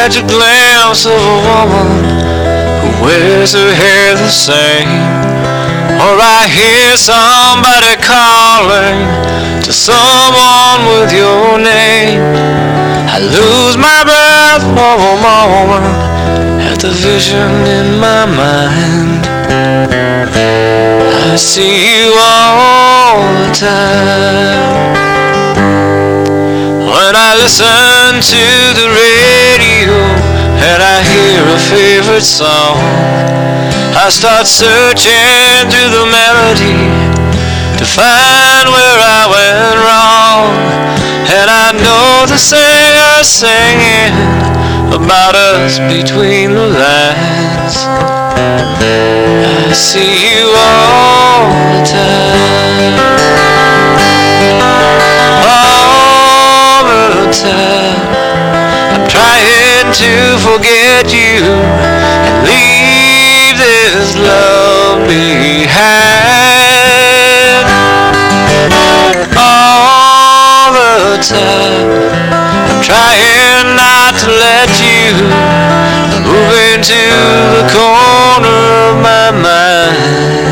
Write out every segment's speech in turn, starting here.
catch a glimpse of a woman who wears her hair the same, or I hear somebody calling to someone with your name. I lose my breath for a moment at the vision in my mind. I see you all the time. When I listen to the radio and I hear a favorite song, I start searching through the melody to find where I went wrong. And I know the singer's singing about us between the lines. I see you all the time, all the time. I'm trying to forget you and leave this love behind. All the time I'm trying not to let you move into the corner of my mind.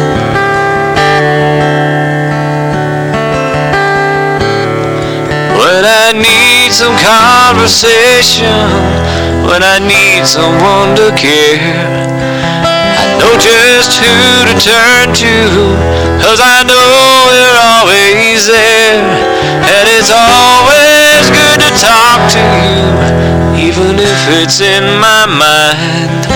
When I need some conversation, when I need someone to care, I know just who to turn to, 'cause I know you're always there. And it's always good to talk to you, even if it's in my mind.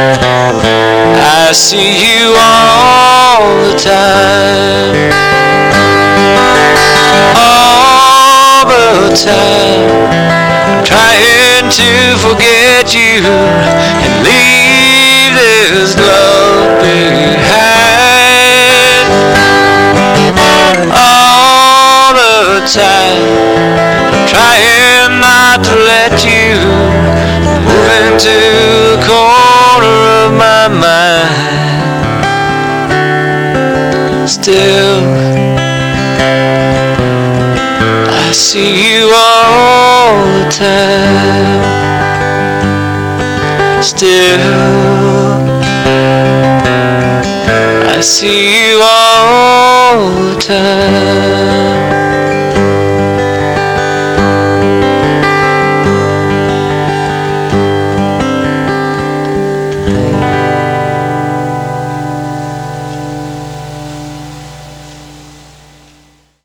I see you all the time, all the time. I'm trying to forget you and leave this love behind. All the time I'm trying not to let you move into the corner of my mind. Still, I see you all the time. Still, I see you all the time.